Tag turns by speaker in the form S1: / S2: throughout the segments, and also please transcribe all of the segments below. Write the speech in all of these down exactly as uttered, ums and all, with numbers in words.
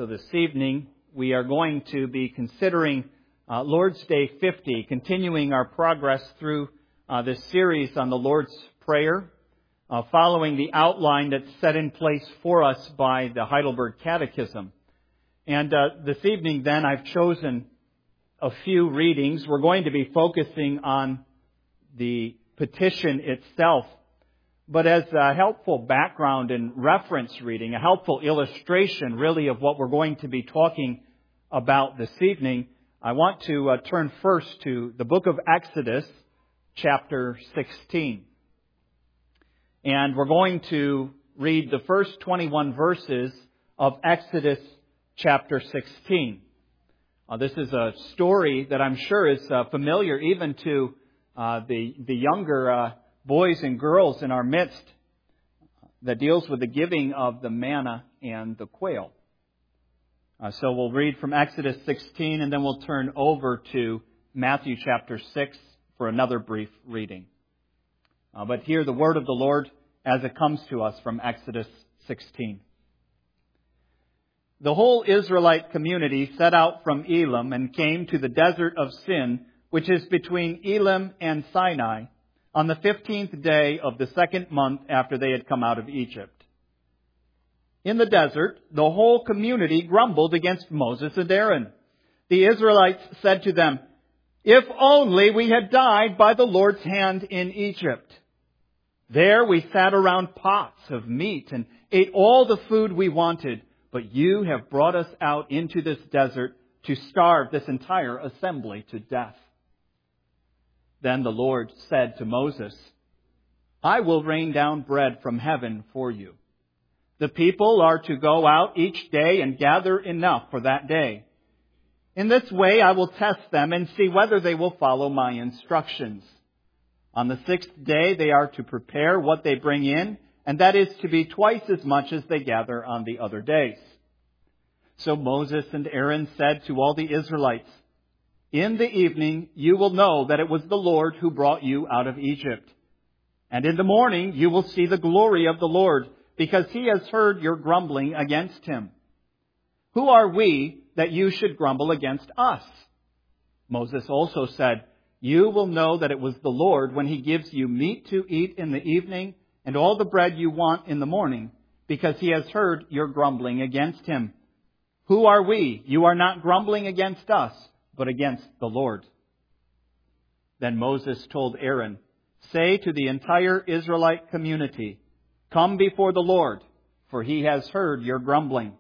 S1: So this evening we are going to be considering uh, Lord's Day fifty, continuing our progress through uh, this series on the Lord's Prayer, uh, following the outline that's set in place for us by the Heidelberg Catechism. And uh, this evening then I've chosen a few readings. We're going to be focusing on the petition itself. But as a helpful background and reference reading, a helpful illustration really of what we're going to be talking about this evening, I want to uh, turn first to the book of Exodus, chapter sixteen. And we're going to read the first twenty-one verses of Exodus chapter sixteen. Uh, this is a story that I'm sure is uh, familiar even to uh, the, the younger uh boys and girls in our midst, that deals with the giving of the manna and the quail. Uh, so we'll read from Exodus sixteen and then we'll turn over to Matthew chapter six for another brief reading. Uh, but hear the word of the Lord as it comes to us from Exodus sixteen. The whole Israelite community set out from Elim and came to the desert of Sin, which is between Elim and Sinai, on the fifteenth day of the second month after they had come out of Egypt. In the desert, the whole community grumbled against Moses and Aaron. The Israelites said to them, "If only we had died by the Lord's hand in Egypt. There we sat around pots of meat and ate all the food we wanted, but you have brought us out into this desert to starve this entire assembly to death." Then the Lord said to Moses, "I will rain down bread from heaven for you. The people are to go out each day and gather enough for that day. In this way I will test them and see whether they will follow my instructions. On the sixth day they are to prepare what they bring in, and that is to be twice as much as they gather on the other days." So Moses and Aaron said to all the Israelites, "In the evening you will know that it was the Lord who brought you out of Egypt. And in the morning you will see the glory of the Lord, because He has heard your grumbling against Him. Who are we that you should grumble against us?" Moses also said, "You will know that it was the Lord when He gives you meat to eat in the evening and all the bread you want in the morning, because He has heard your grumbling against Him. Who are we? You are not grumbling against us, but against the Lord." Then Moses told Aaron, "Say to the entire Israelite community, 'Come before the Lord, for He has heard your grumbling.'"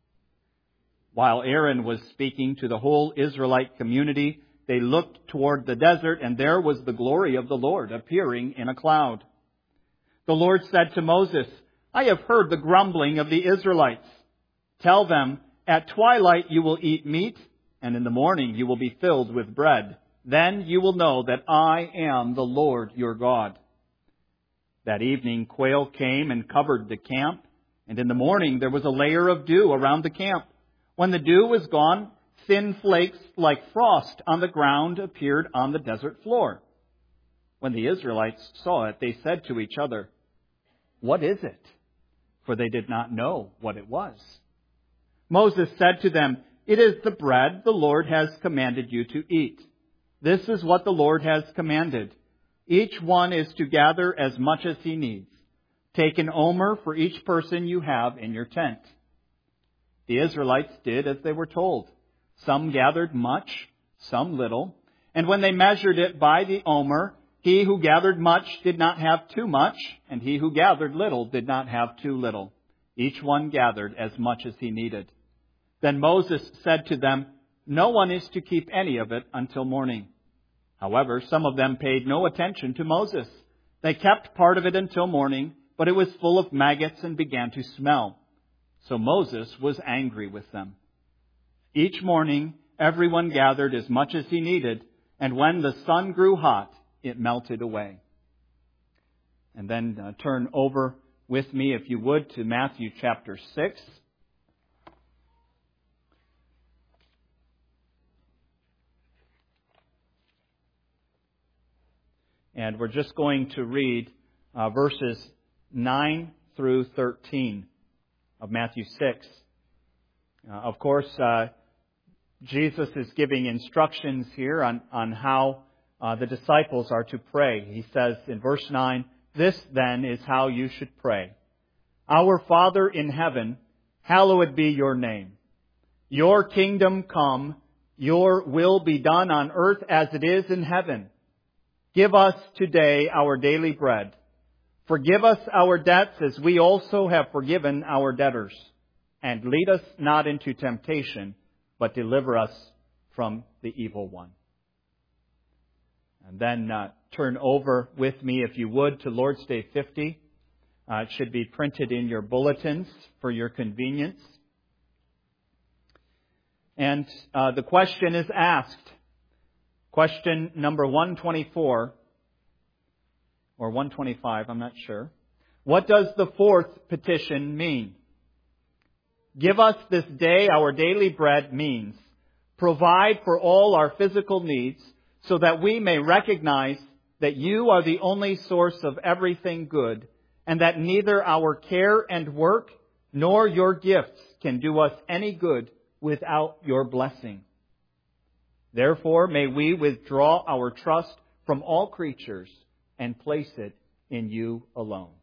S1: While Aaron was speaking to the whole Israelite community, they looked toward the desert, and there was the glory of the Lord appearing in a cloud. The Lord said to Moses, "I have heard the grumbling of the Israelites. Tell them, at twilight you will eat meat, and in the morning you will be filled with bread. Then you will know that I am the Lord your God." That evening quail came and covered the camp, and in the morning there was a layer of dew around the camp. When the dew was gone, thin flakes like frost on the ground appeared on the desert floor. When the Israelites saw it, they said to each other, "What is it?" For they did not know what it was. Moses said to them, "It is the bread the Lord has commanded you to eat. This is what the Lord has commanded. Each one is to gather as much as he needs. Take an omer for each person you have in your tent." The Israelites did as they were told. Some gathered much, some little. And when they measured it by the omer, he who gathered much did not have too much, and he who gathered little did not have too little. Each one gathered as much as he needed. Then Moses said to them, "No one is to keep any of it until morning." However, some of them paid no attention to Moses. They kept part of it until morning, but it was full of maggots and began to smell. So Moses was angry with them. Each morning, everyone gathered as much as he needed, and when the sun grew hot, it melted away. And then uh, turn over with me, if you would, to Matthew chapter six. And we're just going to read uh, verses nine through thirteen of Matthew six. Uh, of course, uh, Jesus is giving instructions here on, on how uh, the disciples are to pray. He says in verse nine, "This then is how you should pray. Our Father in heaven, hallowed be your name. Your kingdom come, your will be done on earth as it is in heaven. Give us today our daily bread. Forgive us our debts as we also have forgiven our debtors. And lead us not into temptation, but deliver us from the evil one." And then uh, turn over with me, if you would, to Lord's Day fifty. Uh, it should be printed in your bulletins for your convenience. And uh, the question is asked. Question number one twenty-four, or one twenty-five, I'm not sure. What does the fourth petition mean? "Give us this day our daily bread" means provide for all our physical needs so that we may recognize that you are the only source of everything good, and that neither our care and work nor your gifts can do us any good without your blessing. Therefore, may we withdraw our trust from all creatures and place it in you alone.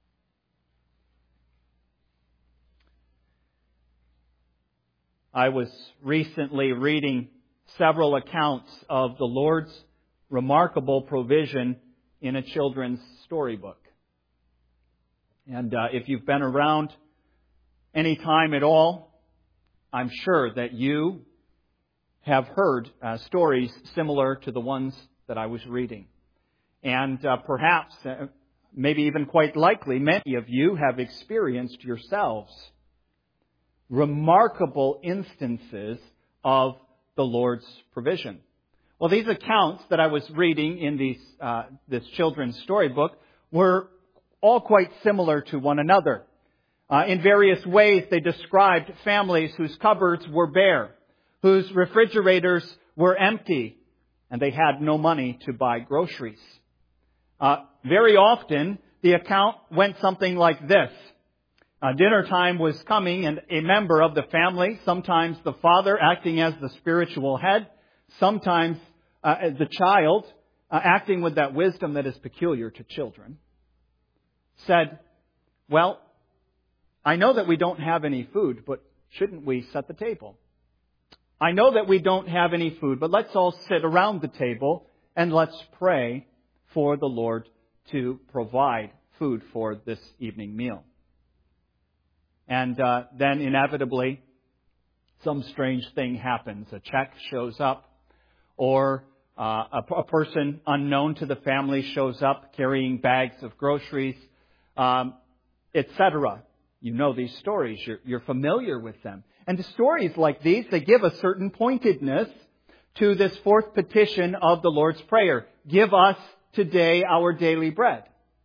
S1: I was recently reading several accounts of the Lord's remarkable provision in a children's storybook. And uh, if you've been around any time at all, I'm sure that you have heard uh, stories similar to the ones that I was reading. And uh, perhaps, uh, maybe even quite likely, many of you have experienced yourselves remarkable instances of the Lord's provision. Well, these accounts that I was reading in these, uh, this children's storybook were all quite similar to one another. Uh, in various ways, they described families whose cupboards were bare, whose refrigerators were empty, and they had no money to buy groceries. Uh, very often, the account went something like this. Uh, dinner time was coming, and a member of the family, sometimes the father acting as the spiritual head, sometimes uh, the child uh, acting with that wisdom that is peculiar to children, said, "Well, I know that we don't have any food, but shouldn't we set the table? I know that we don't have any food, but let's all sit around the table and let's pray for the Lord to provide food for this evening meal." And uh, then inevitably, some strange thing happens. A check shows up, or uh, a, a person unknown to the family shows up carrying bags of groceries, um, et cetera. You know these stories. You're, you're familiar with them. And the stories like these, they give a certain pointedness to this fourth petition of the Lord's Prayer. Give us today our daily bread.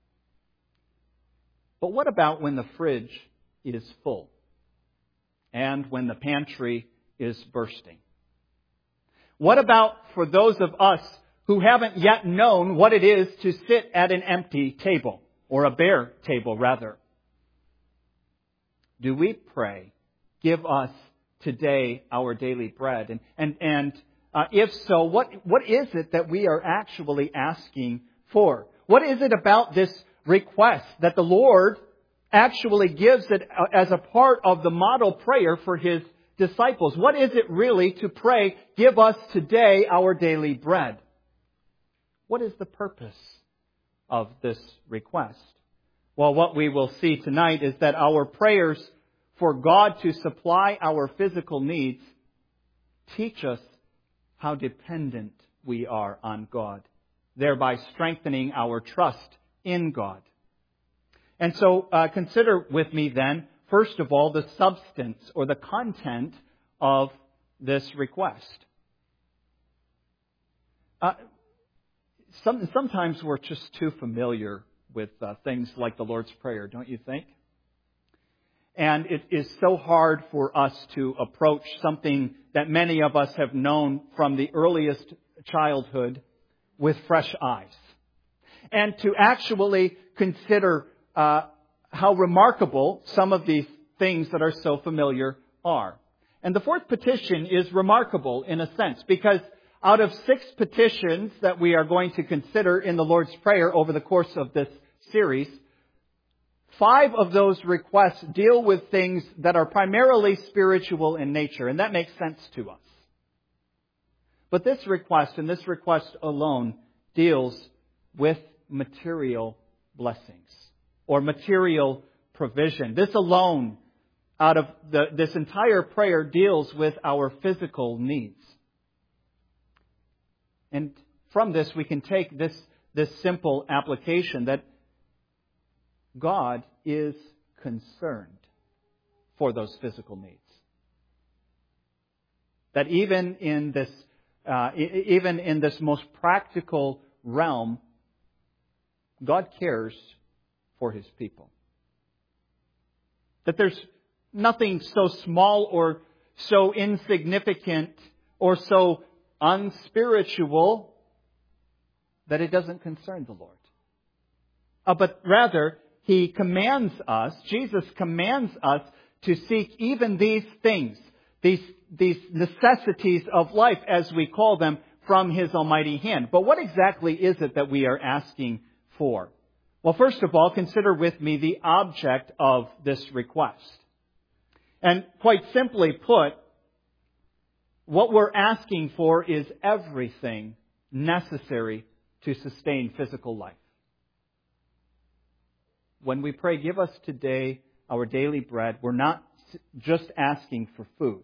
S1: But what about when the fridge is full and when the pantry is bursting? What about for those of us who haven't yet known what it is to sit at an empty table, or a bare table rather? Do we pray, "Give us today our daily bread"? And and and uh, if so, what what is it that we are actually asking for? What is it about this request that the Lord actually gives it as a part of the model prayer for His disciples? What is it really to pray, "Give us today our daily bread"? What is the purpose of this request? Well, what we will see tonight is that our prayers for God to supply our physical needs teach us how dependent we are on God, thereby strengthening our trust in God. And so uh, consider with me then, first of all, the substance or the content of this request. Uh, some, sometimes we're just too familiar with uh, things like the Lord's Prayer, don't you think? And it is so hard for us to approach something that many of us have known from the earliest childhood with fresh eyes. And to actually consider uh, how remarkable some of these things that are so familiar are. And the fourth petition is remarkable in a sense, because out of six petitions that we are going to consider in the Lord's Prayer over the course of this series, five of those requests deal with things that are primarily spiritual in nature, and that makes sense to us. But this request, and this request alone, deals with material blessings or material provision. This alone, out of the, this entire prayer, deals with our physical needs. And from this, we can take this, this simple application that God is concerned for those physical needs. That even in this, uh, even in this most practical realm, God cares for His people. That there's nothing so small or so insignificant or so unspiritual that it doesn't concern the Lord. Uh, but rather, He commands us, Jesus commands us to seek even these things, these, these necessities of life, as we call them, from His almighty hand. But what exactly is it that we are asking for? Well, first of all, consider with me the object of this request. And quite simply put, what we're asking for is everything necessary to sustain physical life. When we pray, give us today our daily bread, we're not just asking for food,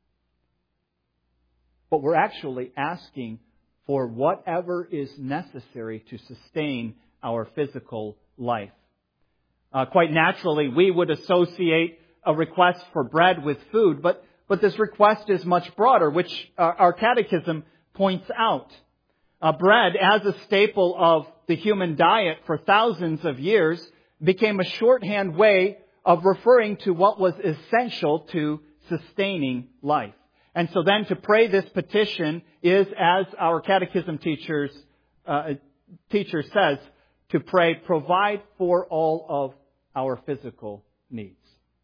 S1: but we're actually asking for whatever is necessary to sustain our physical life. Uh, quite naturally, we would associate a request for bread with food, but But this request is much broader, which uh, our catechism points out. Uh, bread, as a staple of the human diet for thousands of years, became a shorthand way of referring to what was essential to sustaining life. And so then to pray this petition is, as our catechism teachers, uh, teacher says, to pray, provide for all of our physical needs.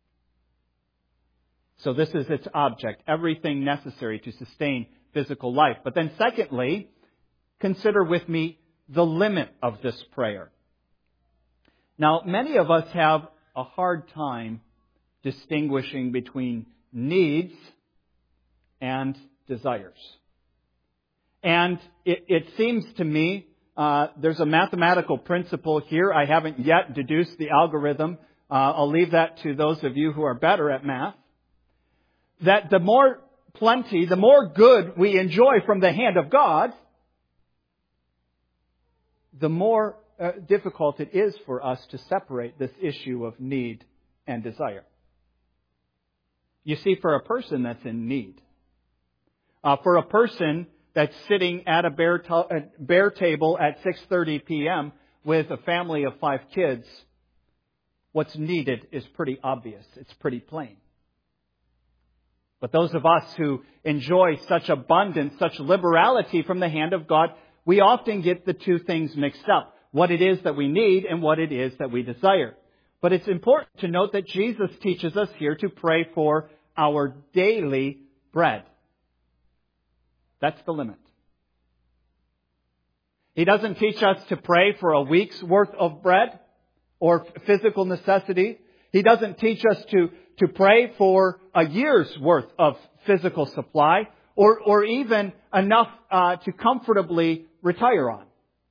S1: So this is its object, everything necessary to sustain physical life. But then secondly, consider with me the limit of this prayer. Now, many of us have a hard time distinguishing between needs and desires. And it, it seems to me uh, there's a mathematical principle here. I haven't yet deduced the algorithm. Uh, I'll leave that to those of you who are better at math. That the more plenty, the more good we enjoy from the hand of God, the more uh, difficult it is for us to separate this issue of need and desire. You see, for a person that's in need, uh, for a person that's sitting at a bear, to- a bear table at six thirty p.m. with a family of five kids, what's needed is pretty obvious. It's pretty plain. But those of us who enjoy such abundance, such liberality from the hand of God, we often get the two things mixed up. What it is that we need and what it is that we desire. But it's important to note that Jesus teaches us here to pray for our daily bread. That's the limit. He doesn't teach us to pray for a week's worth of bread or physical necessity. He doesn't teach us to to pray for a year's worth of physical supply, or, or even enough uh, to comfortably retire on.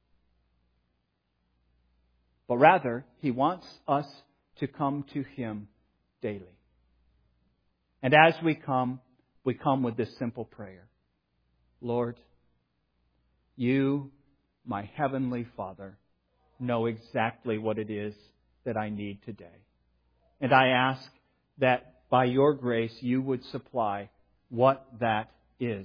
S1: But rather, He wants us to come to Him daily. And as we come, we come with this simple prayer. Lord, You, my Heavenly Father, know exactly what it is that I need today. And I ask that by Your grace You would supply what that is.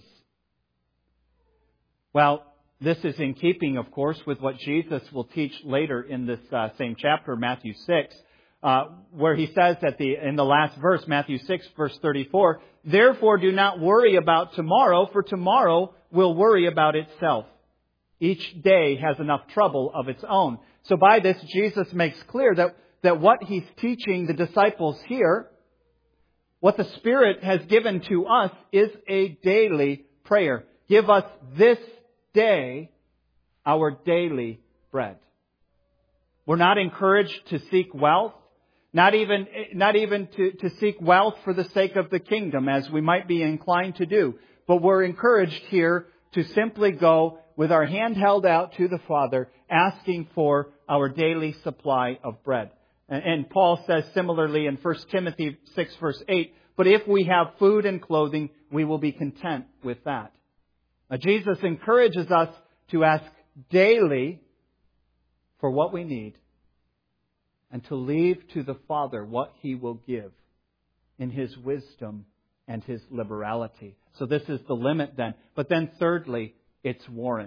S1: Well, this is in keeping, of course, with what Jesus will teach later in this uh, same chapter, Matthew six, uh, where He says that the in the last verse, Matthew six, verse thirty-four, therefore do not worry about tomorrow, for tomorrow will worry about itself. Each day has enough trouble of its own. So by this, Jesus makes clear that, that what He's teaching the disciples here What the Spirit has given to us is a daily prayer. Give us this day our daily bread. We're not encouraged to seek wealth, not even, not even to, to seek wealth for the sake of the kingdom, as we might be inclined to do. But we're encouraged here to simply go with our hand held out to the Father, asking for our daily supply of bread. And, and Paul says similarly in First Timothy six verse eight, but if we have food and clothing, we will be content with that. Now, Jesus encourages us to ask daily for what we need and to leave to the Father what He will give in His wisdom and His liberality. So this is the limit then. But then thirdly, its warrant.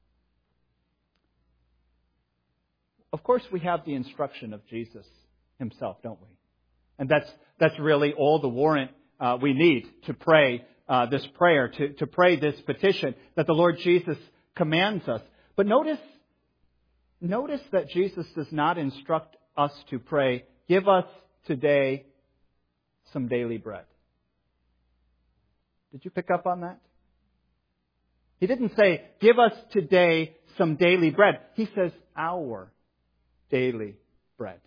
S1: Of course, we have the instruction of Jesus Himself, don't we? And that's that's really all the warrant uh, we need to pray uh, this prayer, to, to pray this petition that the Lord Jesus commands us. But notice, notice that Jesus does not instruct us to pray, give us today some daily bread. Did you pick up on that? He didn't say, give us today some daily bread. He says, our daily bread.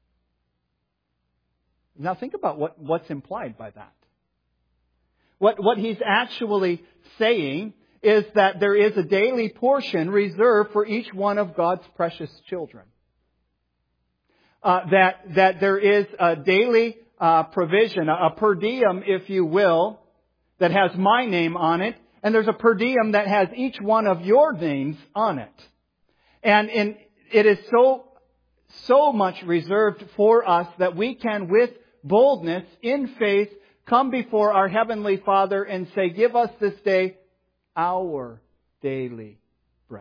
S1: Now think about what, what's implied by that. What, what he's actually saying is that there is a daily portion reserved for each one of God's precious children. Uh, that, that there is a daily uh, provision, a, a per diem, if you will, that has my name on it. And there's a per diem that has each one of your names on it. And in, it is so, so much reserved for us that we can, with boldness, in faith, come before our Heavenly Father and say, give us this day our daily bread.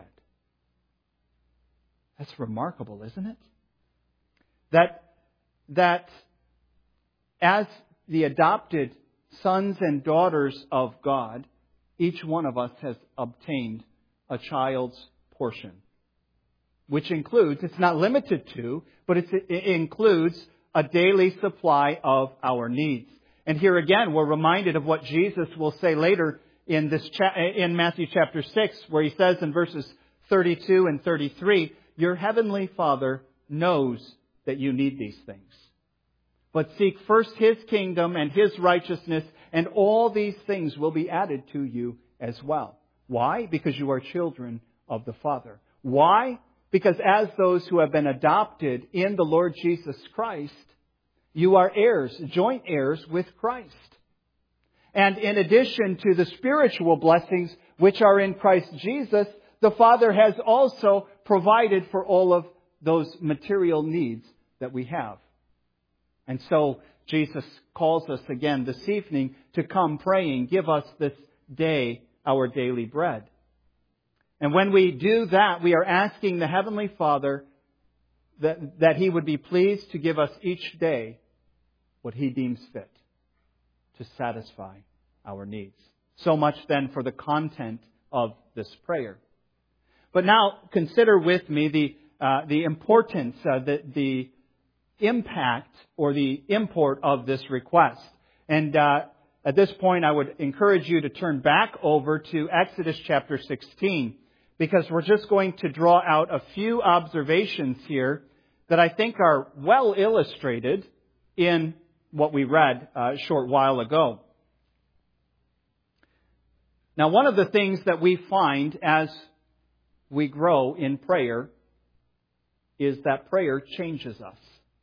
S1: That's remarkable, isn't it? That, that as the adopted sons and daughters of God, each one of us has obtained a child's portion, which includes, it's not limited to, but it's, it includes a daily supply of our needs. And here again, we're reminded of what Jesus will say later in this cha- in Matthew chapter six, where He says in verses thirty-two and thirty-three, your Heavenly Father knows that you need these things. But seek first His kingdom and His righteousness, and all these things will be added to you as well. Why? Because you are children of the Father. Why? Because as those who have been adopted in the Lord Jesus Christ, you are heirs, joint heirs with Christ. And in addition to the spiritual blessings which are in Christ Jesus, the Father has also provided for all of those material needs that we have. And so Jesus calls us again this evening to come praying, give us this day our daily bread. And when we do that, we are asking the Heavenly Father that, that He would be pleased to give us each day what He deems fit to satisfy our needs. So much then for the content of this prayer. But now consider with me the uh, the importance, uh, the, the impact or the import of this request. And uh, at this point, I would encourage you to turn back over to Exodus chapter sixteen, because we're just going to draw out a few observations here that I think are well illustrated in what we read uh, a short while ago. Now, one of the things that we find as we grow in prayer is that prayer changes us.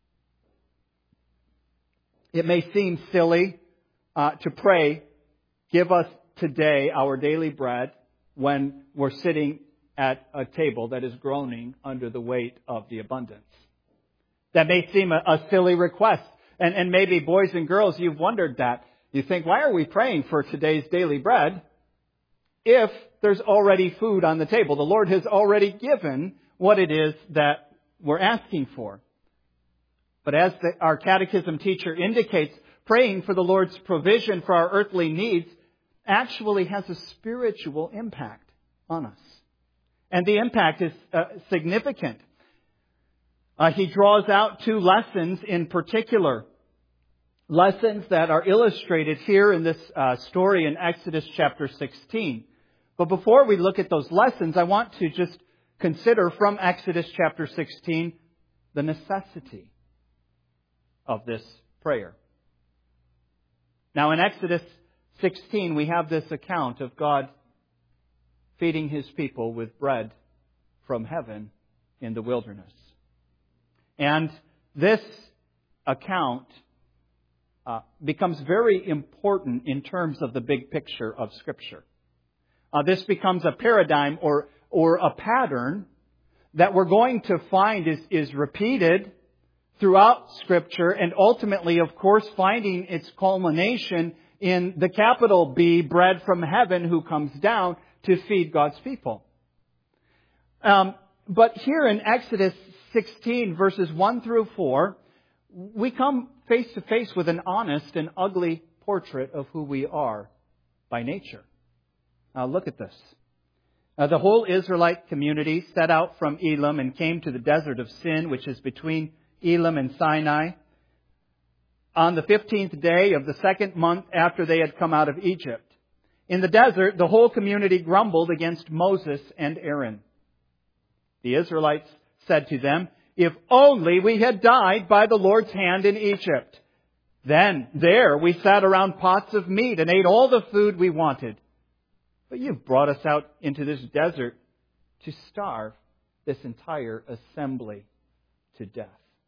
S1: It may seem silly uh, to pray, give us today our daily bread, when we're sitting at a table that is groaning under the weight of the abundance. That may seem a, a silly request. And, and maybe boys and girls, you've wondered that. You think, why are we praying for today's daily bread if there's already food on the table? The Lord has already given what it is that we're asking for. But as the, our catechism teacher indicates, praying for the Lord's provision for our earthly needs actually has a spiritual impact on us. And the impact is uh, significant. Uh, he draws out two lessons in particular. lessons that are illustrated here in this uh, story in Exodus chapter sixteen. But before we look at those lessons, I want to just consider from Exodus chapter sixteen the necessity of this prayer. Now in Exodus sixteen, we have this account of God feeding His people with bread from heaven in the wilderness. And this account uh, becomes very important in terms of the big picture of Scripture. Uh, this becomes a paradigm or or a pattern that we're going to find is, is repeated throughout Scripture, and ultimately, of course, finding its culmination in the capital B, bread from heaven, who comes down to feed God's people. Um, but here in Exodus sixteen, verses one through four, we come face to face with an honest and ugly portrait of who we are by nature. Now look at this. Uh, the whole Israelite community set out from Elim and came to the desert of Sin, which is between Elim and Sinai, on the fifteenth day of the second month after they had come out of Egypt. In the desert, the whole community grumbled against Moses and Aaron. The Israelites said to them, "If only we had died by the Lord's hand in Egypt. Then there we sat around pots of meat and ate all the food we wanted. But you've brought us out into this desert to starve this entire assembly to death."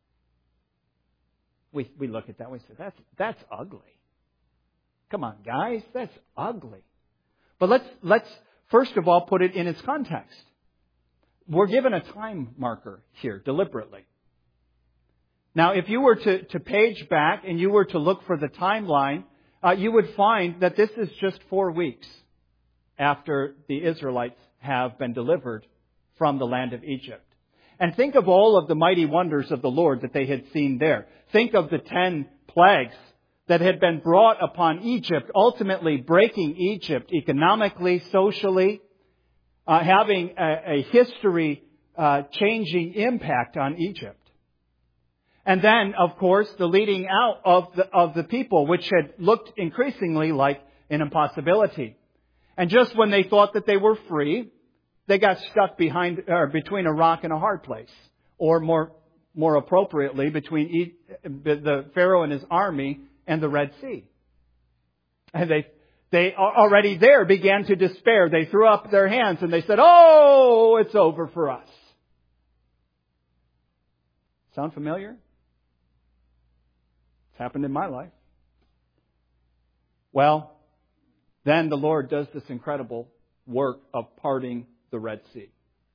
S1: We we look at that and we say, that's, that's ugly. Come on, guys, that's ugly. But let's let's first of all put it in its context. We're given a time marker here, deliberately. Now, if you were to, to page back and you were to look for the timeline, uh, you would find that this is just four weeks after the Israelites have been delivered from the land of Egypt. And think of all of the mighty wonders of the Lord that they had seen there. Think of the ten plagues that had been brought upon Egypt, ultimately breaking Egypt economically, socially, uh, having a, a history-changing uh, impact on Egypt. And then, of course, the leading out of the, of the people, which had looked increasingly like an impossibility. And just when they thought that they were free, they got stuck behind or between a rock and a hard place, or more more appropriately, between the Pharaoh and his army and the Red Sea. And they they already there began to despair. They threw up their hands and they said, "Oh, it's over for us." Sound familiar? It's happened in my life. Well, then the Lord does this incredible work of parting the Red Sea.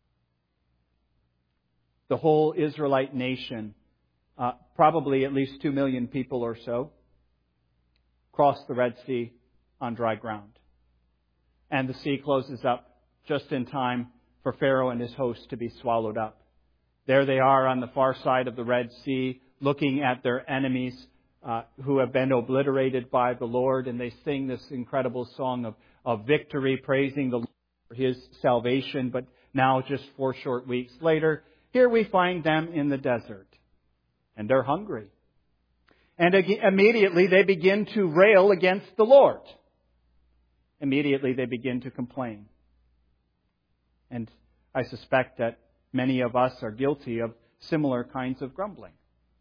S1: The whole Israelite nation, uh, probably at least two million people or so, crossed the Red Sea on dry ground. And the sea closes up just in time for Pharaoh and his host to be swallowed up. There they are on the far side of the Red Sea, looking at their enemies uh, who have been obliterated by the Lord, and they sing this incredible song of, of victory, praising the Lord for His salvation. But now, just four short weeks later, here we find them in the desert, and they're hungry. And immediately they begin to rail against the Lord. Immediately they begin to complain. And I suspect that many of us are guilty of similar kinds of grumbling.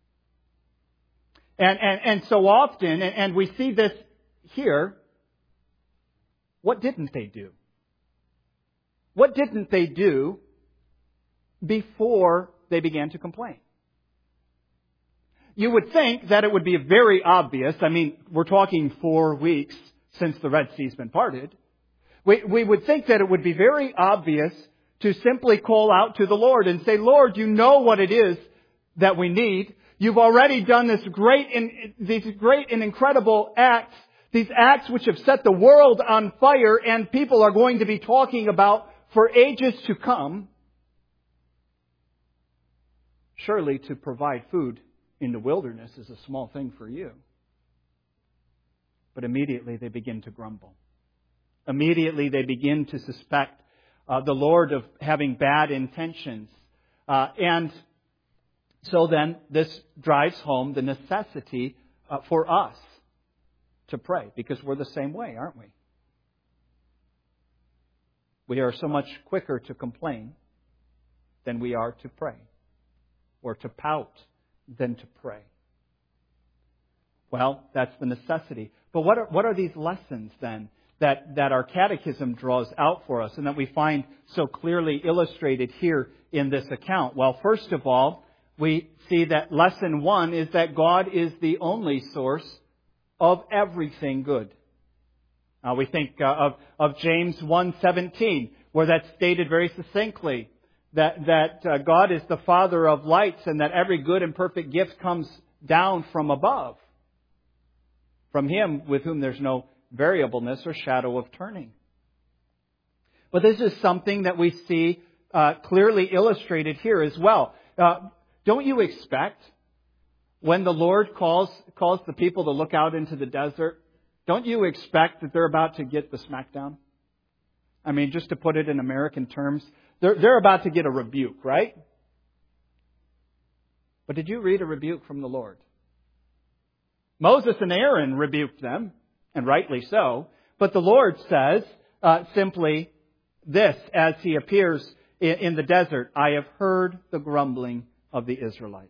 S1: And, and, and so often, and, and we see this here, what didn't they do? What didn't they do before they began to complain? You would think that it would be very obvious. I mean, we're talking four weeks since the Red Sea's been parted. We, we would think that it would be very obvious to simply call out to the Lord and say, "Lord, you know what it is that we need. You've already done this great and these great and incredible acts, these acts which have set the world on fire and people are going to be talking about for ages to come. Surely to provide food in the wilderness is a small thing for you." But immediately they begin to grumble. Immediately they begin to suspect uh, the Lord of having bad intentions. Uh, and so then this drives home the necessity uh, for us to pray, because we're the same way, aren't we? We are so much quicker to complain than we are to pray, or to pout than to pray. Well, that's the necessity. But what are, what are these lessons then that, that our catechism draws out for us and that we find so clearly illustrated here in this account? Well, first of all, we see that lesson one is that God is the only source of everything good. Now we think uh, of, of James one seventeen, where that's stated very succinctly, that, that uh, God is the Father of lights and that every good and perfect gift comes down from above, from Him with whom there's no variableness or shadow of turning. But this is something that we see uh, clearly illustrated here as well. Uh, don't you expect when the Lord calls calls the people to look out into the desert, don't you expect that they're about to get the smackdown? I mean, just to put it in American terms, they're, they're about to get a rebuke, right? But did you read a rebuke from the Lord? Moses and Aaron rebuked them, and rightly so. But the Lord says uh, simply this as He appears in, in the desert, I have heard the grumbling of the Israelites.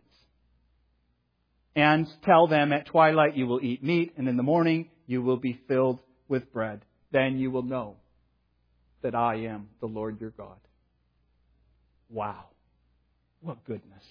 S1: And tell them at twilight you will eat meat, and in the morning you will be filled with bread. Then you will know that I am the Lord your God. Wow. What goodness.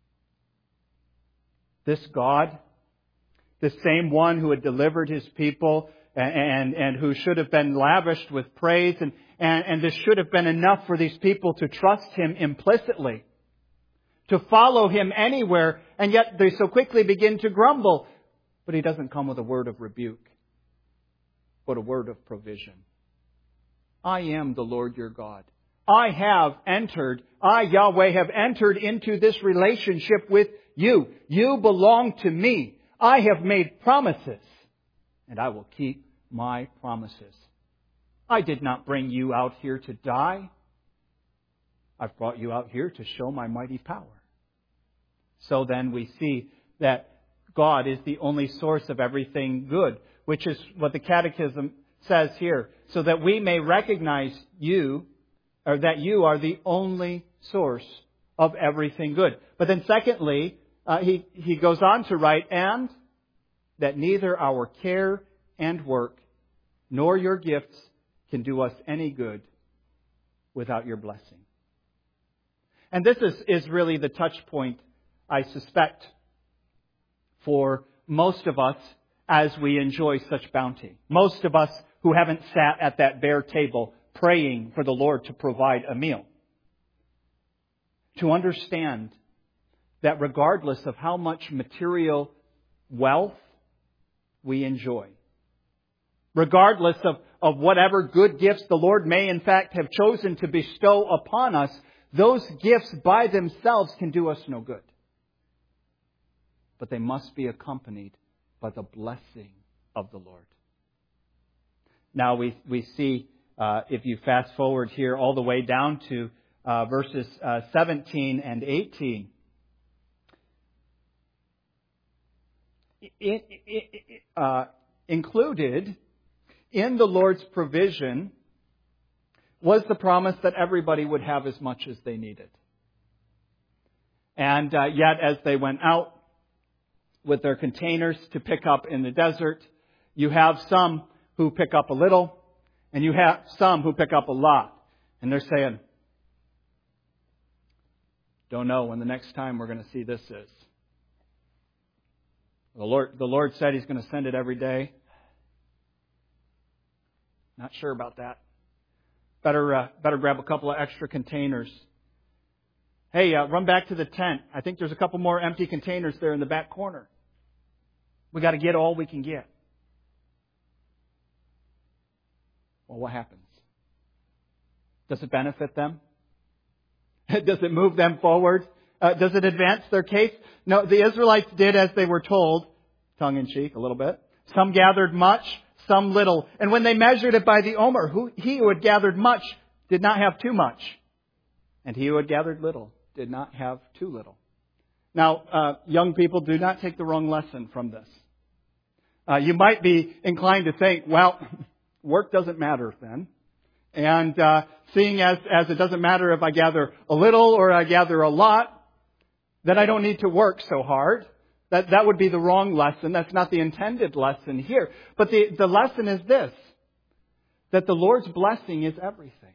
S1: This God, the same one who had delivered His people and, and, and who should have been lavished with praise, and, and, and this should have been enough for these people to trust Him implicitly, to follow Him anywhere, and yet they so quickly begin to grumble. But He doesn't come with a word of rebuke, but a word of provision. I am the Lord your God. I have entered, I, Yahweh, have entered into this relationship with you. You belong to me. I have made promises, and I will keep my promises. I did not bring you out here to die. I've brought you out here to show my mighty power. So then we see that God is the only source of everything good, which is what the Catechism says here, so that we may recognize you, or that you are the only source of everything good. But then secondly, uh, he, he goes on to write, and that neither our care and work nor your gifts can do us any good without your blessing. And this is, is really the touch point, I suspect, for most of us as we enjoy such bounty. Most of us who haven't sat at that bare table praying for the Lord to provide a meal. To understand that regardless of how much material wealth we enjoy, regardless of, of whatever good gifts the Lord may in fact have chosen to bestow upon us, those gifts by themselves can do us no good. But they must be accompanied by the blessing of the Lord. Now we, we see, uh, if you fast forward here all the way down to uh, verses uh, seventeen and eighteen, it, it, it, uh, included in the Lord's provision was the promise that everybody would have as much as they needed. And uh, yet as they went out with their containers to pick up in the desert, you have some who pick up a little, and you have some who pick up a lot. And they're saying, don't know when the next time we're going to see this is. The Lord, the Lord said He's going to send it every day. Not sure about that. Better, uh, better grab a couple of extra containers. Hey, uh, run back to the tent. I think there's a couple more empty containers there in the back corner. We got to get all we can get. Well, what happens? Does it benefit them? Does it move them forward? Uh, does it advance their case? No, the Israelites did as they were told, tongue in cheek a little bit. Some gathered much, some little. And when they measured it by the omer, who, he who had gathered much did not have too much. And he who had gathered little did not have too little. Now, uh, young people, do not take the wrong lesson from this.
S2: Uh, you might be inclined to think, well, work doesn't matter then. And uh, seeing as, as it doesn't matter if I gather a little or I gather a lot, then I don't need to work so hard. That, that would be the wrong lesson. That's not the intended lesson here. But the, the lesson is this, that the Lord's blessing is everything.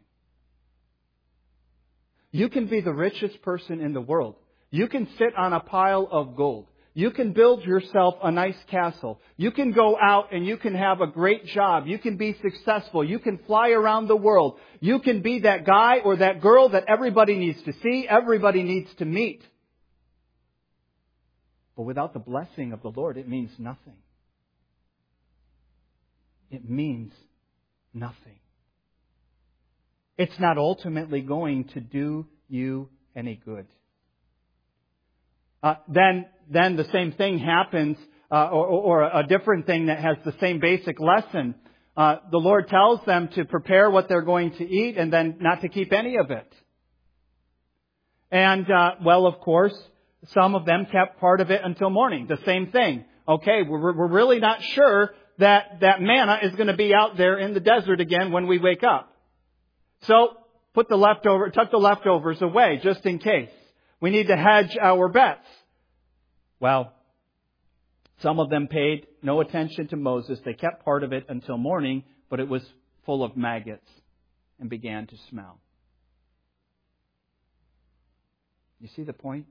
S2: You can be the richest person in the world. You can sit on a pile of gold. You can build yourself a nice castle. You can go out and you can have a great job. You can be successful. You can fly around the world. You can be that guy or that girl that everybody needs to see, everybody needs to meet. But without the blessing of the Lord, it means nothing. It means nothing. It's not ultimately going to do you any good. Uh, then, then the same thing happens, uh, or, or a different thing that has the same basic lesson. Uh, the Lord tells them to prepare what they're going to eat and then not to keep any of it. And, uh, well, of course, some of them kept part of it until morning. The same thing. Okay, we're, we're really not sure that that manna is going to be out there in the desert again when we wake up. So, put the leftover, tuck the leftovers away just in case. We need to hedge our bets. Well, some of them paid no attention to Moses. They kept part of it until morning, but it was full of maggots and began to smell. You see the point?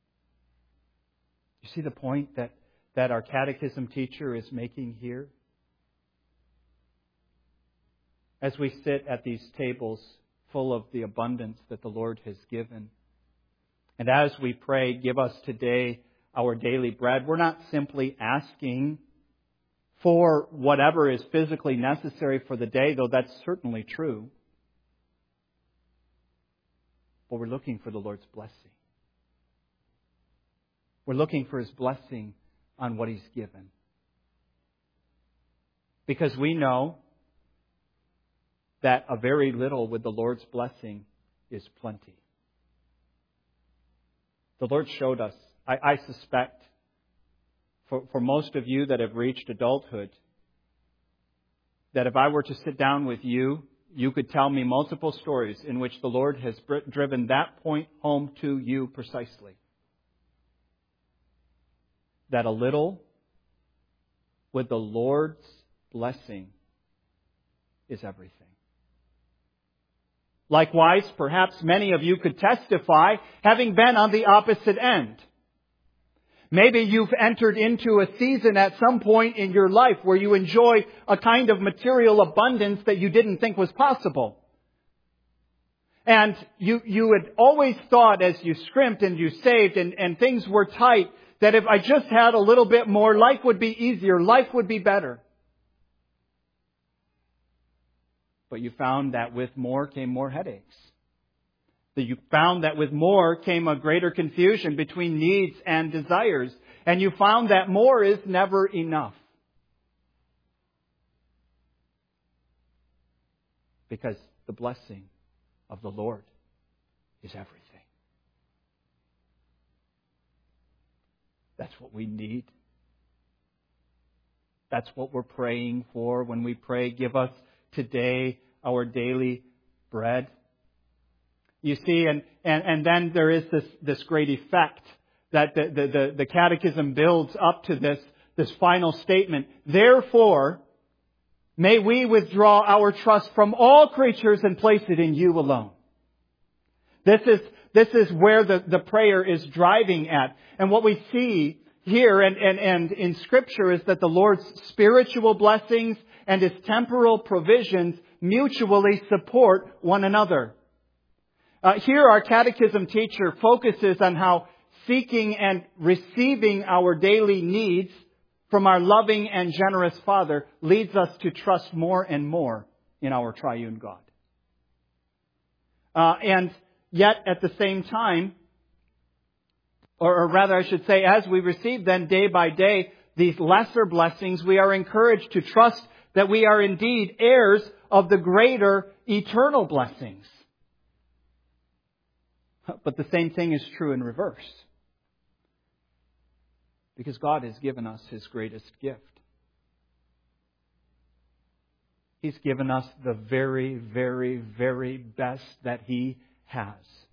S2: You see the point that, that our catechism teacher is making here? As we sit at these tables full of the abundance that the Lord has given, and as we pray, give us today our daily bread, we're not simply asking for whatever is physically necessary for the day, though that's certainly true. But we're looking for the Lord's blessing. We're looking for His blessing on what He's given. Because we know that a very little with the Lord's blessing is plenty. The Lord showed us, I, I suspect, for, for most of you that have reached adulthood, that if I were to sit down with you, you could tell me multiple stories in which the Lord has driven that point home to you precisely. That a little with the Lord's blessing is everything. Likewise, perhaps many of you could testify, having been on the opposite end. Maybe you've entered into a season at some point in your life where you enjoy a kind of material abundance that you didn't think was possible. And you, you had always thought as you scrimped and you saved and, and things were tight, that if I just had a little bit more, life would be easier, life would be better. But you found that with more came more headaches. That you found that with more came a greater confusion between needs and desires. And you found that more is never enough. Because the blessing of the Lord is everything. That's what we need. That's what we're praying for when we pray, give us today our daily bread. You see, and, and, and then there is this, this great effect that the, the, the, the catechism builds up to this, this final statement. Therefore, may we withdraw our trust from all creatures and place it in you alone. This is, this is where the, the prayer is driving at. And what we see here and, and, and in Scripture is that the Lord's spiritual blessings and His temporal provisions mutually support one another. Uh, here our catechism teacher focuses on how seeking and receiving our daily needs from our loving and generous Father leads us to trust more and more in our triune God. Uh, and yet at the same time, or, or rather I should say, as we receive then day by day these lesser blessings, we are encouraged to trust that we are indeed heirs of the greater eternal blessings. But the same thing is true in reverse. Because God has given us His greatest gift. He's given us the very, very, very best that He has.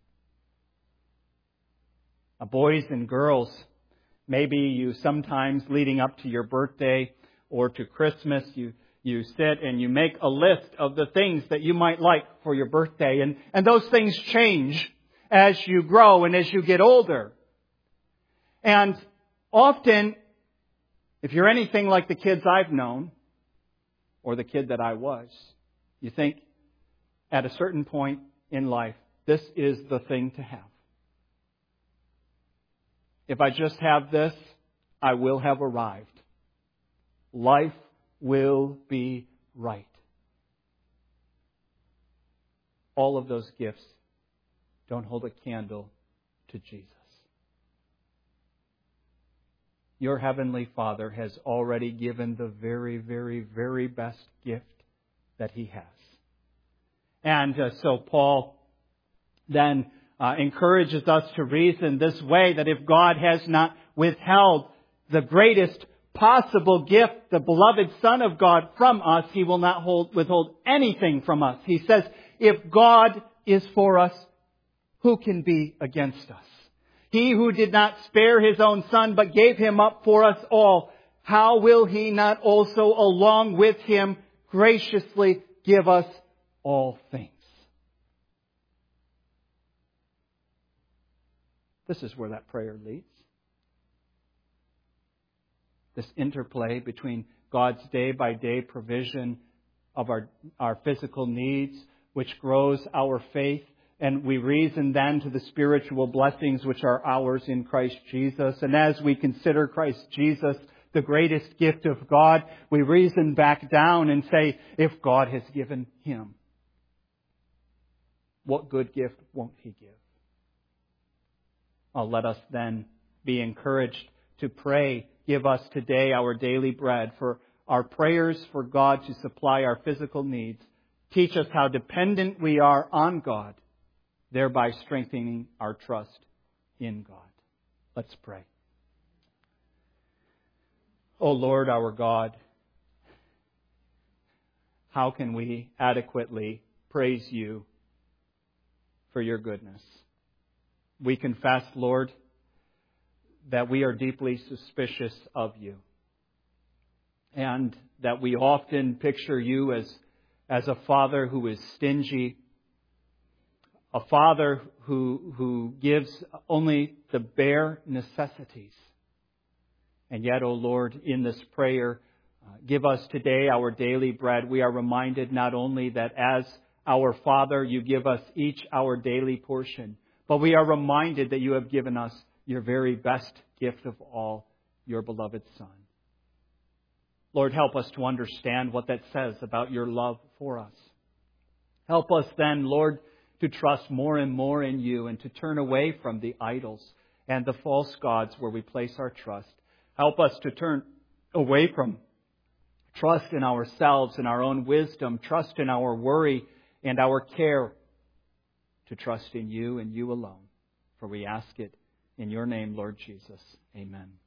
S2: Now, boys and girls, maybe you sometimes leading up to your birthday or to Christmas, you, you sit and you make a list of the things that you might like for your birthday. And, and those things change as you grow and as you get older. And often, if you're anything like the kids I've known, or the kid that I was, you think at a certain point in life, this is the thing to have. If I just have this, I will have arrived. Life will be right. All of those gifts don't hold a candle to Jesus. Your Heavenly Father has already given the very, very, very best gift that He has. And uh, so Paul then uh, encourages us to reason this way, that if God has not withheld the greatest possible gift, the beloved Son of God, from us, He will not hold, withhold anything from us. He says, if God is for us, who can be against us? He who did not spare His own Son, but gave Him up for us all, how will He not also, along with Him, graciously give us all things? This is where that prayer leads. This interplay between God's day-by-day provision of our, our physical needs, which grows our faith, and we reason then to the spiritual blessings which are ours in Christ Jesus. And as we consider Christ Jesus the greatest gift of God, we reason back down and say, if God has given Him, what good gift won't He give? Oh, let us then be encouraged to pray, give us today our daily bread, for our prayers for God to supply our physical needs. Teach us how dependent we are on God, thereby strengthening our trust in God. Let's pray. O Lord, our God, how can we adequately praise You for Your goodness? We confess, Lord, that we are deeply suspicious of You, and that we often picture You as, as a Father who is stingy, a Father who, who gives only the bare necessities. And yet, O Lord, in this prayer, uh, give us today our daily bread. We are reminded not only that as our Father, You give us each our daily portion, but we are reminded that You have given us Your very best gift of all, Your beloved Son. Lord, help us to understand what that says about Your love for us. Help us then, Lord, to trust more and more in You and to turn away from the idols and the false gods where we place our trust. Help us to turn away from trust in ourselves and our own wisdom, trust in our worry and our care, to trust in You and You alone. For we ask it in Your name, Lord Jesus. Amen.